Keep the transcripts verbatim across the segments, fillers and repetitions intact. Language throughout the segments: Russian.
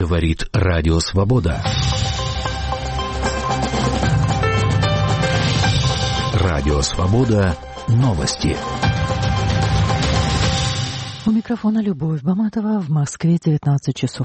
Говорит Радио Свобода. Радио Свобода. Новости. У микрофона Любовь Баматова. В Москве девятнадцать часов.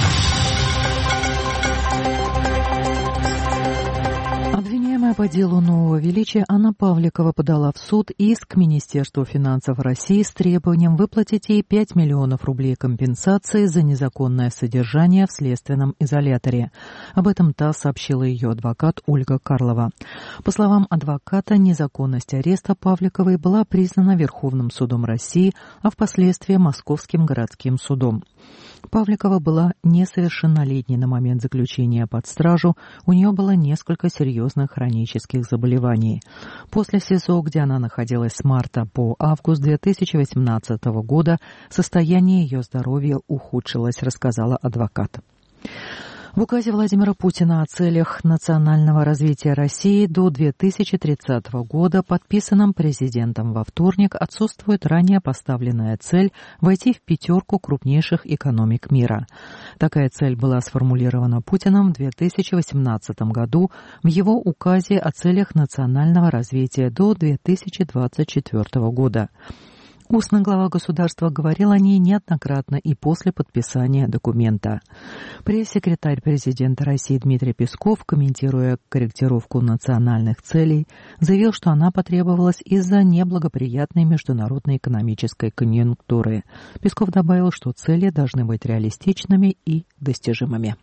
Обвиняемая по делу Нового Величия Анна Павликова подала в суд иск к Министерству финансов России с требованием выплатить ей пять миллионов рублей компенсации за незаконное содержание в следственном изоляторе. Об этом ТАСС сообщила ее адвокат Ольга Карлова. По словам адвоката, незаконность ареста Павликовой была признана Верховным судом России, а впоследствии Московским городским судом. Павликова была несовершеннолетней на момент заключения под стражу, у нее было несколько серьезных хронических заболеваний. После СИЗО, где она находилась с марта по август две тысячи восемнадцатого года, состояние ее здоровья ухудшилось, рассказала адвокат. В указе Владимира Путина о целях национального развития России до две тысячи тридцатого года, подписанном президентом во вторник, отсутствует ранее поставленная цель войти в пятерку крупнейших экономик мира. Такая цель была сформулирована Путиным в две тысячи восемнадцатом году в его указе о целях национального развития до две тысячи двадцать четвёртого года. Устно глава государства говорил о ней неоднократно и после подписания документа. Пресс-секретарь президента России Дмитрий Песков, комментируя корректировку национальных целей, заявил, что она потребовалась из-за неблагоприятной международной экономической конъюнктуры. Песков добавил, что цели должны быть реалистичными и достижимыми.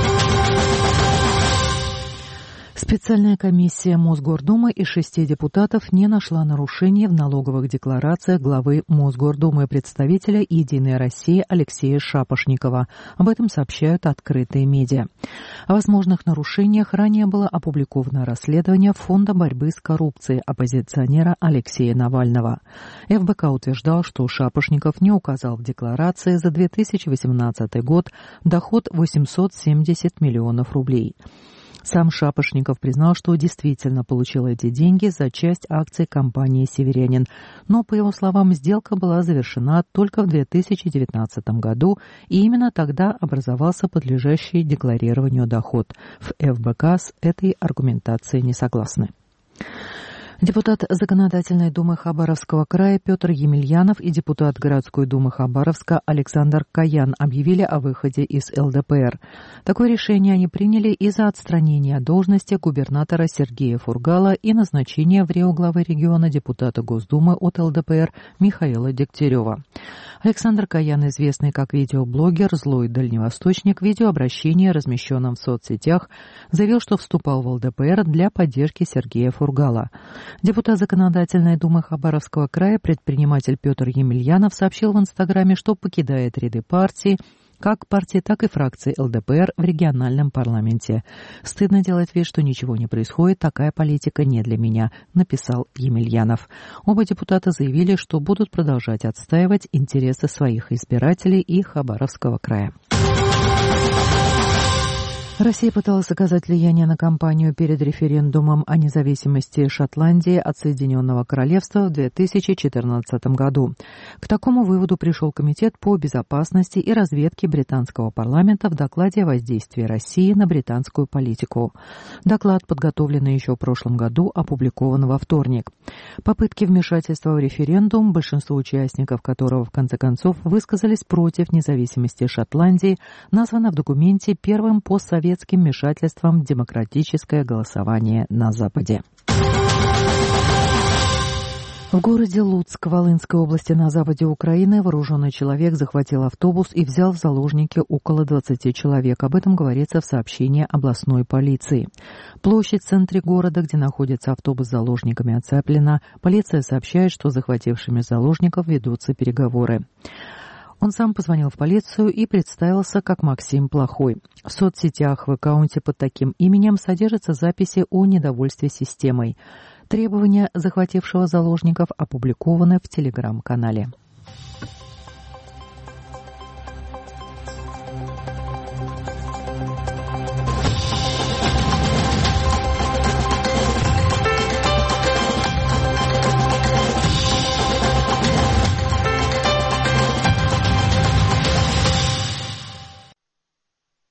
Специальная комиссия Мосгордумы из шести депутатов не нашла нарушений в налоговых декларациях главы Мосгордумы представителя «Единой России» Алексея Шапошникова. Об этом сообщают открытые медиа. О возможных нарушениях ранее было опубликовано расследование Фонда борьбы с коррупцией оппозиционера Алексея Навального. эф бэ ка утверждал, что Шапошников не указал в декларации за две тысячи восемнадцатый год доход восемьсот семьдесят миллионов рублей. Сам Шапошников признал, что действительно получил эти деньги за часть акций компании «Северянин», но, по его словам, сделка была завершена только в две тысячи девятнадцатом году, и именно тогда образовался подлежащий декларированию доход. В эф бэ ка с этой аргументацией не согласны. Депутат Законодательной думы Хабаровского края Петр Емельянов и депутат Городской думы Хабаровска Александр Каян объявили о выходе из эл дэ пэ эр. Такое решение они приняли из-за отстранения от должности губернатора Сергея Фургала и назначения в РИО главы региона депутата Госдумы от эл дэ пэ эр Михаила Дегтярева. Александр Каян, известный как видеоблогер «Злой дальневосточник», в видеообращении, размещенном в соцсетях, заявил, что вступал в эл дэ пэ эр для поддержки Сергея Фургала. Депутат Законодательной думы Хабаровского края, предприниматель Петр Емельянов, сообщил в Инстаграме, что покидает ряды партии, как партии, так и фракции эл дэ пэ эр в региональном парламенте. «Стыдно делать вид, что ничего не происходит, такая политика не для меня», написал Емельянов. Оба депутата заявили, что будут продолжать отстаивать интересы своих избирателей и Хабаровского края. Россия пыталась оказать влияние на кампанию перед референдумом о независимости Шотландии от Соединенного Королевства в две тысячи четырнадцатом году. К такому выводу пришел Комитет по безопасности и разведке британского парламента в докладе о воздействии России на британскую политику. Доклад, подготовленный еще в прошлом году, опубликован во вторник. Попытки вмешательства в референдум, большинство участников которого в конце концов высказались против независимости Шотландии, названо в документе первым постсоветским советским вмешательством в демократическое голосование на Западе. В городе Луцк Волынской области на западе Украины вооруженный человек захватил автобус и взял в заложники около двадцати человек. Об этом говорится в сообщении областной полиции. Площадь в центре города, где находится автобус с заложниками, оцеплена. Полиция сообщает, что с захватившими заложников ведутся переговоры. Он сам позвонил в полицию и представился как Максим Плохой. В соцсетях в аккаунте под таким именем содержатся записи о недовольстве системой. Требования захватившего заложников опубликованы в телеграм-канале.